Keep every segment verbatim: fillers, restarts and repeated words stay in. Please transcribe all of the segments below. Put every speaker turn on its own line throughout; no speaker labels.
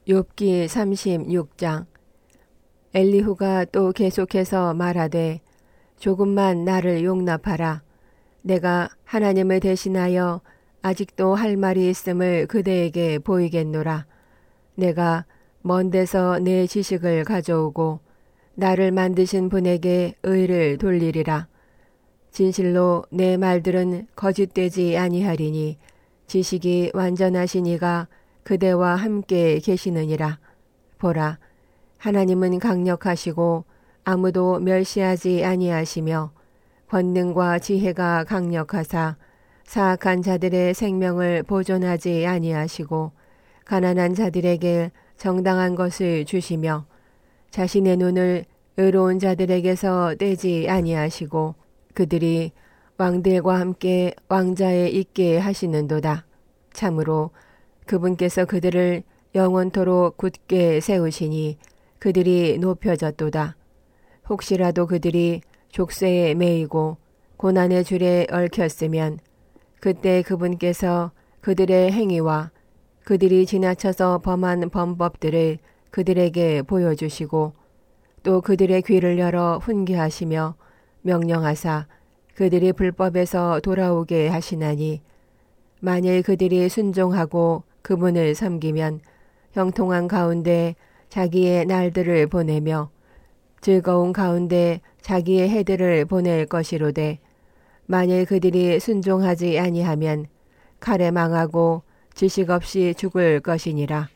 욥기 삼십육 장. 엘리후가 또 계속해서 말하되 조금만 나를 용납하라. 내가 하나님을 대신하여 아직도 할 말이 있음을 그대에게 보이겠노라. 내가 먼 데서 내 지식을 가져오고 나를 만드신 분에게 의를 돌리리라. 진실로 내 말들은 거짓되지 아니하리니 지식이 완전하신 이가 그대와 함께 계시느니라. 보라, 하나님은 강력하시고 아무도 멸시하지 아니하시며 권능과 지혜가 강력하사 사악한 자들의 생명을 보존하지 아니하시고 가난한 자들에게 정당한 것을 주시며 자신의 눈을 의로운 자들에게서 떼지 아니하시고 그들이 왕들과 함께 왕자에 있게 하시는도다. 참으로 그분께서 그들을 영원토록 굳게 세우시니 그들이 높여졌도다. 혹시라도 그들이 족쇄에 매이고 고난의 줄에 얽혔으면 그때 그분께서 그들의 행위와 그들이 지나쳐서 범한 범법들을 그들에게 보여주시고 또 그들의 귀를 열어 훈계하시며 명령하사 그들이 불법에서 돌아오게 하시나니 만일 그들이 순종하고 그분을 섬기면 형통한 가운데 자기의 날들을 보내며 즐거운 가운데 자기의 해들을 보낼 것이로되 만일 그들이 순종하지 아니하면 칼에 망하고 지식 없이 죽을 것이니라.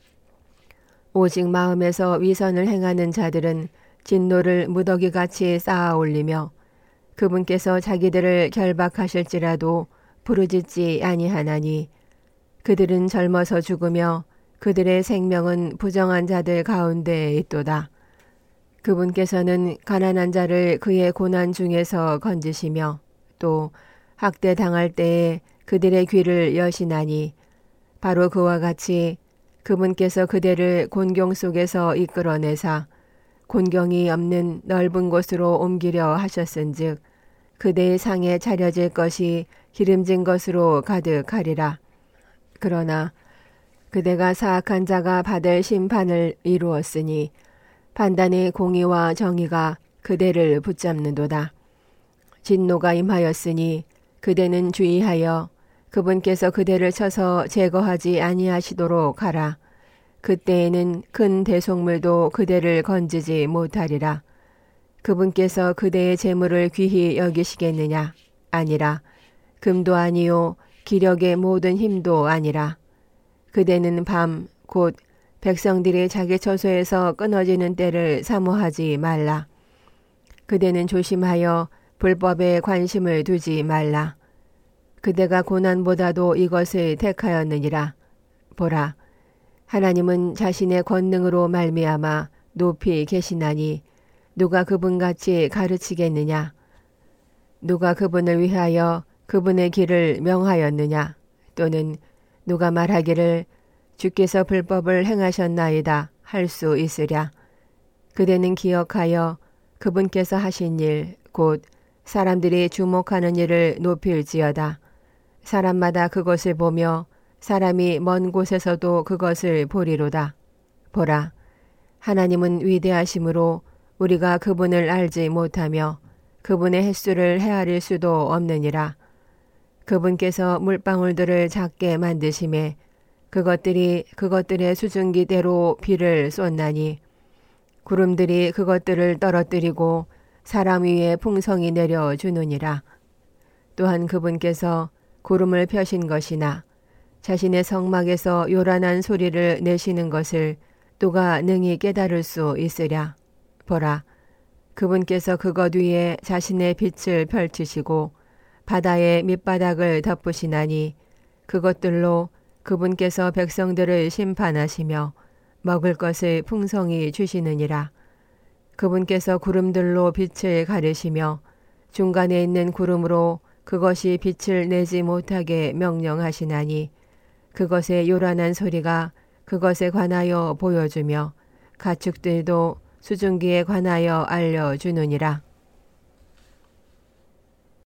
오직 마음에서 위선을 행하는 자들은 진노를 무더기같이 쌓아 올리며 그분께서 자기들을 결박하실지라도 부르짖지 아니하나니 그들은 젊어서 죽으며 그들의 생명은 부정한 자들 가운데 있도다. 그분께서는 가난한 자를 그의 고난 중에서 건지시며 또 학대 당할 때에 그들의 귀를 여시나니 바로 그와 같이 그분께서 그대를 곤경 속에서 이끌어내사 곤경이 없는 넓은 곳으로 옮기려 하셨은즉 그대의 상에 차려질 것이 기름진 것으로 가득하리라. 그러나 그대가 사악한 자가 받을 심판을 이루었으니 판단의 공의와 정의가 그대를 붙잡는도다. 진노가 임하였으니 그대는 주의하여 그분께서 그대를 쳐서 제거하지 아니하시도록 하라. 그때에는 큰 대속물도 그대를 건지지 못하리라. 그분께서 그대의 재물을 귀히 여기시겠느냐? 아니라. 금도 아니요 기력의 모든 힘도 아니라. 그대는 밤 곧 백성들이 자기 처소에서 끊어지는 때를 사모하지 말라. 그대는 조심하여 불법에 관심을 두지 말라. 그대가 고난보다도 이것을 택하였느니라. 보라, 하나님은 자신의 권능으로 말미암아 높이 계시나니 누가 그분같이 가르치겠느냐? 누가 그분을 위하여 그분의 길을 명하였느냐? 또는 누가 말하기를 주께서 불법을 행하셨나이다 할 수 있으랴. 그대는 기억하여 그분께서 하신 일, 곧 사람들이 주목하는 일을 높일지어다. 사람마다 그것을 보며 사람이 먼 곳에서도 그것을 보리로다. 보라, 하나님은 위대하심으로 우리가 그분을 알지 못하며 그분의 횟수를 헤아릴 수도 없느니라. 그분께서 물방울들을 작게 만드심에 그것들이 그것들의 수증기대로 비를 쏟나니 구름들이 그것들을 떨어뜨리고 사람 위에 풍성이 내려주느니라. 또한 그분께서 구름을 펴신 것이나 자신의 성막에서 요란한 소리를 내시는 것을 누가 능히 깨달을 수 있으랴. 보라, 그분께서 그것 위에 자신의 빛을 펼치시고 바다의 밑바닥을 덮으시나니 그것들로 그분께서 백성들을 심판하시며 먹을 것을 풍성히 주시느니라. 그분께서 구름들로 빛을 가르시며 중간에 있는 구름으로 그것이 빛을 내지 못하게 명령하시나니 그것의 요란한 소리가 그것에 관하여 보여주며 가축들도 수증기에 관하여 알려주느니라.